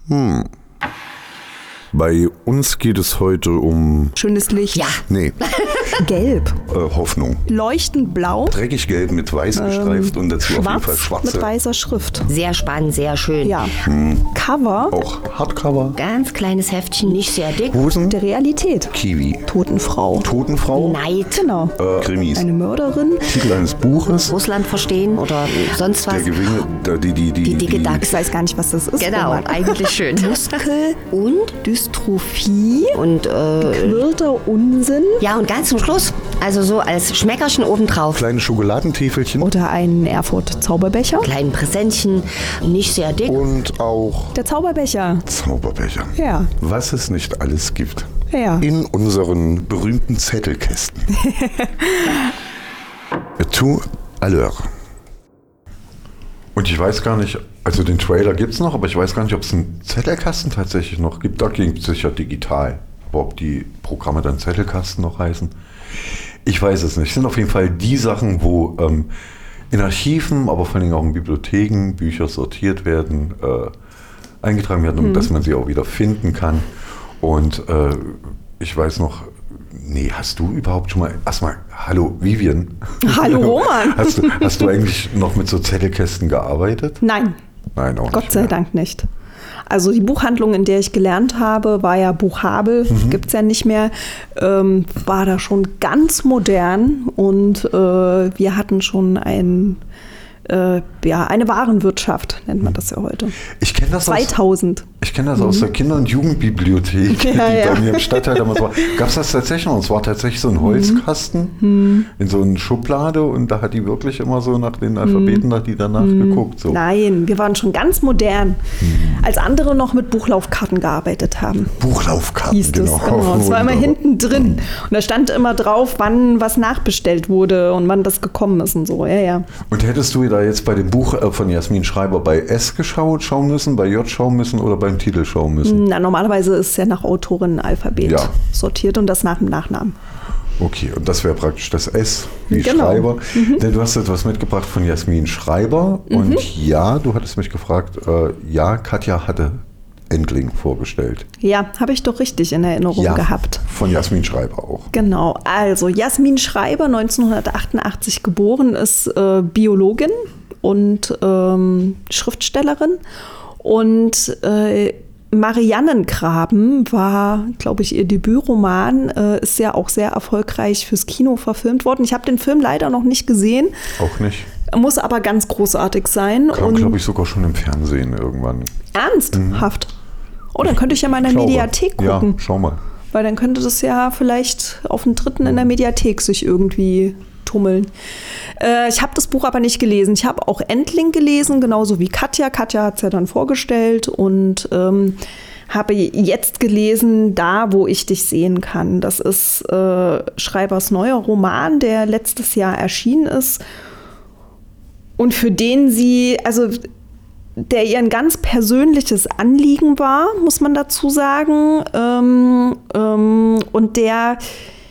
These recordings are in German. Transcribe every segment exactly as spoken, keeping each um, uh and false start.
Hm. Bei uns geht es heute um... Schönes Licht. Ja. Nee, Gelb. äh, Hoffnung. Leuchtend blau. Dreckig gelb mit weiß gestreift und dazu auf jeden Fall Schwarz schwarze. mit weißer Schrift. Sehr spannend, sehr schön. Ja. Cover Auch Hardcover. Ganz kleines Heftchen, nicht sehr dick. Hosen. der Realität. Kiwi. Totenfrau. Totenfrau. Neid. Genau. Äh, Krimis. Eine Mörderin. Titel eines Buches. Russland verstehen oder sonst was. Der Gewinne, der, die, die, die, Die dicke Ich Dachs. weiß gar nicht, was das ist. Genau, Roman. eigentlich schön. Muskel, Und? Dystrophie, Und äh, quirlter Unsinn ja, und ganz zum Schluss, also so als Schmeckerchen obendrauf. kleine Schokoladentäfelchen. oder ein Erfurt-Zauberbecher. Kleinen Präsentchen, nicht sehr dick. Und auch Der Zauberbecher. Zauberbecher. Ja. Was es nicht alles gibt. Ja. In unseren berühmten Zettelkästen. Tout à l'heure. Und ich weiß gar nicht, also den Trailer gibt es noch, aber ich weiß gar nicht, ob es einen Zettelkasten tatsächlich noch gibt. Da gibt es sicher digital. Aber ob die Programme dann Zettelkasten noch heißen, ich weiß es nicht. Es sind auf jeden Fall die Sachen, wo ähm, in Archiven, aber vor allen Dingen auch in Bibliotheken Bücher sortiert werden, äh, eingetragen werden, um dass man sie auch wieder finden kann. Und äh, ich weiß noch, nee, hast du überhaupt schon mal, erstmal, hallo Vivian. Hallo Roman. Hast du, hast du eigentlich noch mit so Zettelkästen gearbeitet? Nein, Nein, auch Gott nicht sei mehr. Dank nicht. Also die Buchhandlung, in der ich gelernt habe, war ja Buchhabel, Mhm. gibt es ja nicht mehr, ähm, war da schon ganz modern und äh, wir hatten schon ein, äh, ja, eine Warenwirtschaft, nennt man das ja heute. Ich kenne das, aus, zweitausend. ich kenn das aus der Kinder- und Jugendbibliothek, Ja, die ja. bei mir im Stadtteil damals war. Gab es das tatsächlich noch? Es war tatsächlich so ein Holzkasten in so einer Schublade und da hat die wirklich immer so nach den Alphabeten, nach die danach geguckt. So. Nein, wir waren schon ganz modern, als andere noch mit Buchlaufkarten gearbeitet haben. Buchlaufkarten, Hieß das, genau. genau. Es war immer Wunderbar. hinten drin. Und da stand immer drauf, wann was nachbestellt wurde und wann das gekommen ist und so. Ja, ja. Und hättest du da jetzt bei dem Buch äh, von Jasmin Schreiber bei S geschaut, schauen müssen, bei J schauen müssen oder beim Titel schauen müssen? Na, normalerweise ist es ja nach Autorinnenalphabet Ja. sortiert und das nach dem Nachnamen. Okay, und das wäre praktisch das S wie Genau. Schreiber. Denn du hast etwas mitgebracht von Jasmin Schreiber und ja, du hattest mich gefragt, äh, ja, Katja hatte Endling vorgestellt. Ja, habe ich doch richtig in Erinnerung Ja, gehabt. von Jasmin Schreiber auch. Genau, also Jasmin Schreiber, neunzehnhundertachtundachtzig geboren, ist äh, Biologin und ähm, Schriftstellerin. Und äh, Mariannengraben war, glaube ich, ihr Debütroman, äh, ist ja auch sehr erfolgreich fürs Kino verfilmt worden. Ich habe den Film leider noch nicht gesehen, Auch nicht. muss aber ganz großartig sein. Kam, Und glaube ich, sogar schon im Fernsehen irgendwann. ernsthaft. Oh, dann könnte ich ja mal in der Glaube. Mediathek gucken. Ja, schau mal. Weil dann könnte das ja vielleicht auf den dritten in der Mediathek sich irgendwie tummeln. Äh, ich habe das Buch aber nicht gelesen. Ich habe auch Endling gelesen, genauso wie Katja. Katja hat es ja dann vorgestellt und ähm, habe jetzt gelesen, Da, wo ich dich sehen kann. Das ist äh, Schreibers neuer Roman, der letztes Jahr erschienen ist und für den sie, also der ihr ein ganz persönliches Anliegen war, muss man dazu sagen, ähm, ähm, und der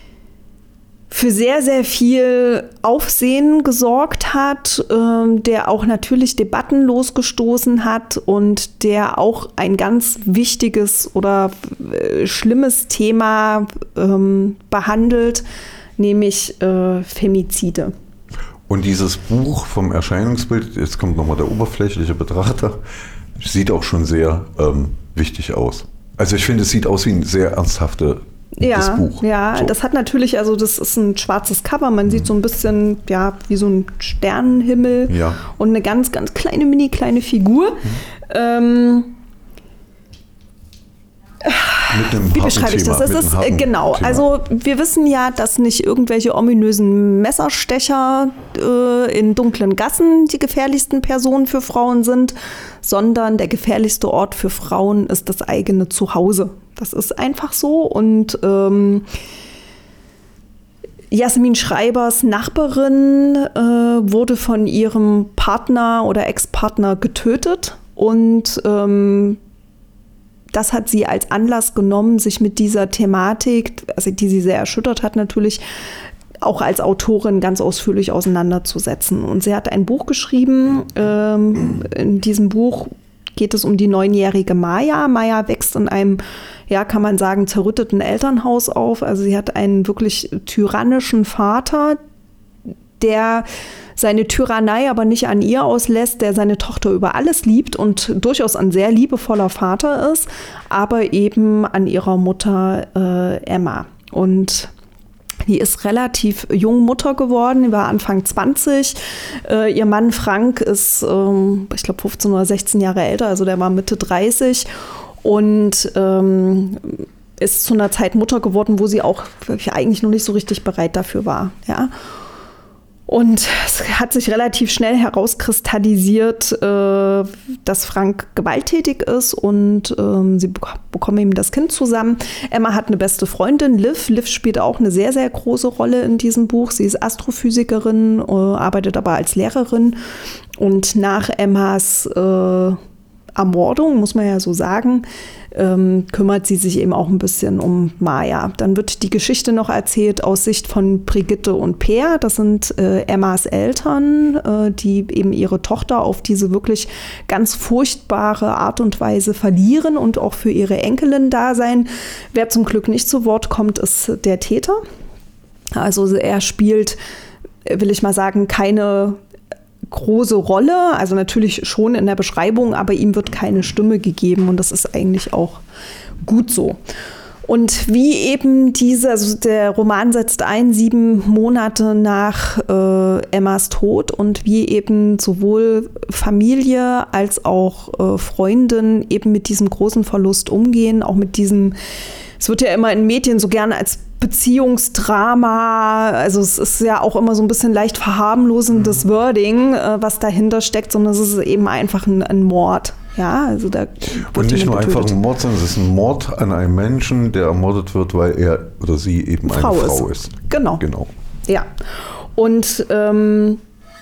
für sehr, sehr viel Aufsehen gesorgt hat, ähm, der auch natürlich Debatten losgestoßen hat und der auch ein ganz wichtiges oder äh, schlimmes Thema ähm, behandelt, nämlich äh, Femizide. Und dieses Buch vom Erscheinungsbild, jetzt kommt nochmal der oberflächliche Betrachter, sieht auch schon sehr ähm, wichtig aus. Also ich finde, es sieht aus wie ein sehr ernsthaftes Ja, Buch. ja, So. das hat natürlich, also das ist ein schwarzes Cover, man sieht so ein bisschen, ja, wie so ein Sternenhimmel Ja. und eine ganz, ganz kleine, mini kleine Figur. Ähm, Mit einem Wie harten beschreibe ich Thema, das? Das mit einem ist äh, harten genau. Thema. Also wir wissen ja, dass nicht irgendwelche ominösen Messerstecher äh, in dunklen Gassen die gefährlichsten Personen für Frauen sind, sondern der gefährlichste Ort für Frauen ist das eigene Zuhause. Das ist einfach so. Und ähm, Jasmin Schreibers Nachbarin äh, wurde von ihrem Partner oder Ex-Partner getötet und ähm, das hat sie als Anlass genommen, sich mit dieser Thematik, also die sie sehr erschüttert hat natürlich, auch als Autorin ganz ausführlich auseinanderzusetzen. Und sie hat ein Buch geschrieben. Ähm, in diesem Buch geht es um die neunjährige Maya. Maya wächst in einem, ja, kann man sagen, zerrütteten Elternhaus auf. Also sie hat einen wirklich tyrannischen Vater, der seine Tyrannei aber nicht an ihr auslässt, der seine Tochter über alles liebt und durchaus ein sehr liebevoller Vater ist, aber eben an ihrer Mutter äh, Emma. Und die ist relativ jung Mutter geworden, die war Anfang zwanzig. Äh, ihr Mann Frank ist, ähm, ich glaube, fünfzehn oder sechzehn Jahre älter, also der war Mitte dreißig und ähm, ist zu einer Zeit Mutter geworden, wo sie auch eigentlich noch nicht so richtig bereit dafür war, ja. Und es hat sich relativ schnell herauskristallisiert, äh, dass Frank gewalttätig ist und ähm, sie bek- bekommen eben das Kind zusammen. Emma hat eine beste Freundin, Liv. Liv spielt auch eine sehr, sehr große Rolle in diesem Buch. Sie ist Astrophysikerin, äh, arbeitet aber als Lehrerin. Und nach Emmas äh, Ermordung, muss man ja so sagen, ähm, kümmert sie sich eben auch ein bisschen um Maya. Dann wird die Geschichte noch erzählt aus Sicht von Brigitte und Peer. Das sind äh, Emmas Eltern, äh, die eben ihre Tochter auf diese wirklich ganz furchtbare Art und Weise verlieren und auch für ihre Enkelin da sein. Wer zum Glück nicht zu Wort kommt, ist der Täter. Also er spielt, will ich mal sagen, keine große Rolle, also natürlich schon in der Beschreibung, aber ihm wird keine Stimme gegeben und das ist eigentlich auch gut so. Und wie eben diese, also der Roman setzt ein, sieben Monate nach äh, Emmas Tod und wie eben sowohl Familie als auch äh, Freundin eben mit diesem großen Verlust umgehen, auch mit diesem, es wird ja immer in Medien so gerne als Beziehungsdrama, also es ist ja auch immer so ein bisschen leicht verharmlosendes mhm. Wording, äh, was dahinter steckt, sondern es ist eben einfach ein, ein Mord. Ja, also da und nicht nur einfach ein Mord, sondern es ist ein Mord an einem Menschen, der ermordet wird, weil er oder sie eben Frau eine Frau ist. ist. Genau. genau. Ja. Und ähm,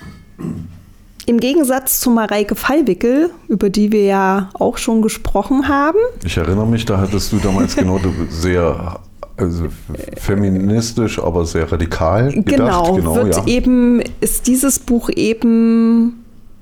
im Gegensatz zu Mareike Fallwickel, über die wir ja auch schon gesprochen haben. Ich erinnere mich, da hattest du damals genau sehr also feministisch, aber sehr radikal gedacht. Genau, genau wird ja. eben, ist dieses Buch eben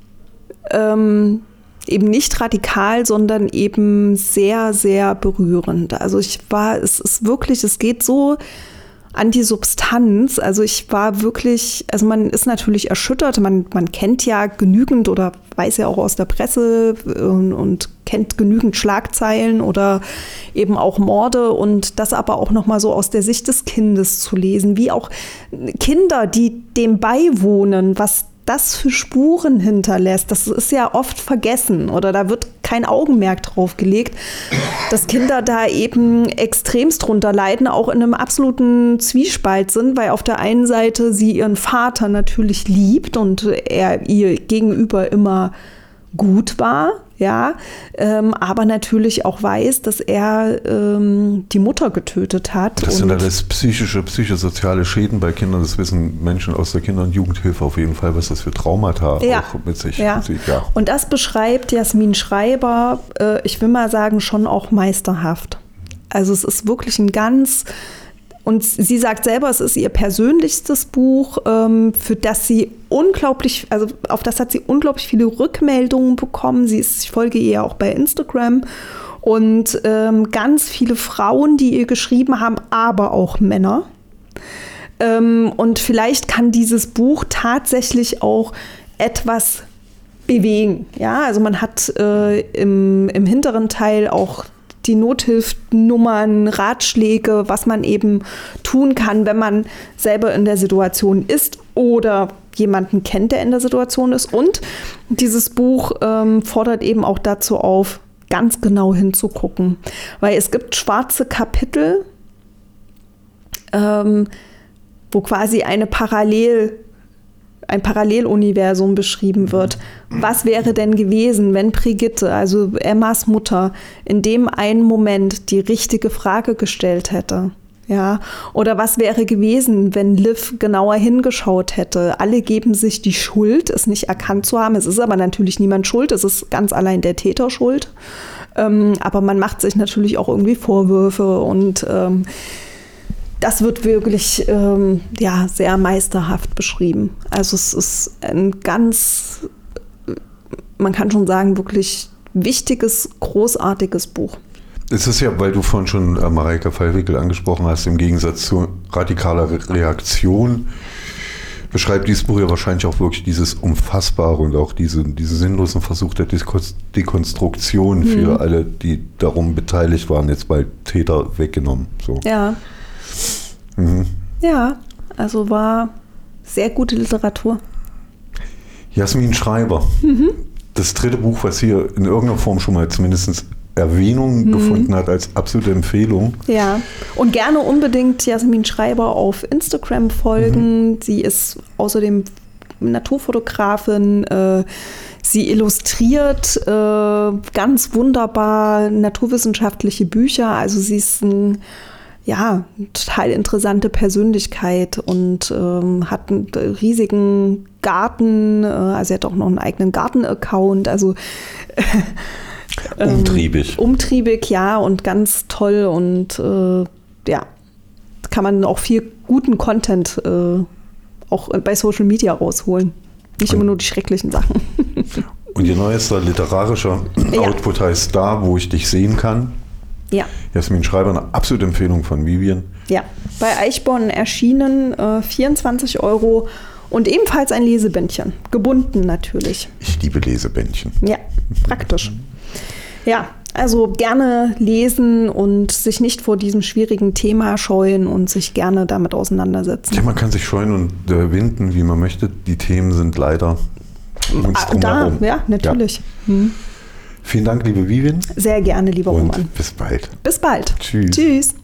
ähm, eben nicht radikal, sondern eben sehr, sehr berührend. Also ich war, es ist wirklich, es geht so an die Substanz. Also ich war wirklich, also man ist natürlich erschüttert, man, man kennt ja genügend oder weiß ja auch aus der Presse und, und kennt genügend Schlagzeilen oder eben auch Morde und das aber auch nochmal so aus der Sicht des Kindes zu lesen, wie auch Kinder, die dem beiwohnen, was das für Spuren hinterlässt, das ist ja oft vergessen oder da wird kein Augenmerk drauf gelegt, dass Kinder da eben extremst drunter leiden, auch in einem absoluten Zwiespalt sind, weil auf der einen Seite sie ihren Vater natürlich liebt und er ihr gegenüber immer gut war, ja, ähm, aber natürlich auch weiß, dass er ähm, die Mutter getötet hat. Das sind alles psychische, psychosoziale Schäden bei Kindern. Das wissen Menschen aus der Kinder- und Jugendhilfe auf jeden Fall, was das für Traumata ja. auch mit sich ja. zieht. Ja. Und das beschreibt Jasmin Schreiber, äh, ich will mal sagen, schon auch meisterhaft. Also es ist wirklich ein ganz... Und sie sagt selber, es ist ihr persönlichstes Buch, ähm, für das sie unglaublich, also auf das hat sie unglaublich viele Rückmeldungen bekommen. Sie ist, ich folge ihr auch bei Instagram und ähm, ganz viele Frauen, die ihr geschrieben haben, aber auch Männer. Ähm, und vielleicht kann dieses Buch tatsächlich auch etwas bewegen. Ja, also man hat äh, im, im hinteren Teil auch die Nothilfnummern, Ratschläge, was man eben tun kann, wenn man selber in der Situation ist oder jemanden kennt, der in der Situation ist. Und dieses Buch ähm, fordert eben auch dazu auf, ganz genau hinzugucken. Weil es gibt schwarze Kapitel, ähm, wo quasi eine Parallel ein Paralleluniversum beschrieben wird. Was wäre denn gewesen, wenn Brigitte, also Emmas Mutter, in dem einen Moment die richtige Frage gestellt hätte? Ja, oder was wäre gewesen, wenn Liv genauer hingeschaut hätte? Alle geben sich die Schuld, es nicht erkannt zu haben. Es ist aber natürlich niemand schuld, es ist ganz allein der Täter schuld. Ähm, aber man macht sich natürlich auch irgendwie Vorwürfe und ähm, das wird wirklich ähm, ja, sehr meisterhaft beschrieben. Also es ist ein ganz, man kann schon sagen, wirklich wichtiges, großartiges Buch. Es ist ja, weil du vorhin schon äh, Mareike Fallwickel angesprochen hast, im Gegensatz zu radikaler Re- Reaktion, beschreibt dieses Buch ja wahrscheinlich auch wirklich dieses Unfassbare und auch diese, diese sinnlosen Versuch der Dekon- Dekonstruktion mhm. für alle, die darum beteiligt waren, jetzt bald Täter weggenommen. So. Ja. Mhm. Ja, also war sehr gute Literatur. Jasmin Schreiber. Mhm. Das dritte Buch, was hier in irgendeiner Form schon mal zumindest Erwähnung mhm. gefunden hat als absolute Empfehlung. Ja, und gerne unbedingt Jasmin Schreiber auf Instagram folgen. Mhm. Sie ist außerdem Naturfotografin. Äh, sie illustriert äh, ganz wunderbar naturwissenschaftliche Bücher. Also sie ist ein ja, total interessante Persönlichkeit und ähm, hat einen riesigen Garten, äh, also sie hat auch noch einen eigenen Garten-Account, also äh, umtriebig. Ähm, umtriebig, ja, und ganz toll und äh, ja, kann man auch viel guten Content äh, auch bei Social Media rausholen. Nicht und immer nur die schrecklichen Sachen. Und ihr neuester literarischer ja. Output heißt Da, wo ich dich sehen kann. Ja. Jasmin Schreiber, eine absolute Empfehlung von Vivian. Ja, bei Eichborn erschienen, äh, vierundzwanzig Euro und ebenfalls ein Lesebändchen, gebunden natürlich. Ich liebe Lesebändchen. Ja, praktisch. Ja, also gerne lesen und sich nicht vor diesem schwierigen Thema scheuen und sich gerne damit auseinandersetzen. Ja, man kann sich scheuen und äh, winden, wie man möchte. Die Themen sind leider uns ah, da, ja, natürlich. Ja. Hm. Vielen Dank, liebe Vivian. Sehr gerne, lieber und Roman. Bis bald. Bis bald. Tschüss. Tschüss.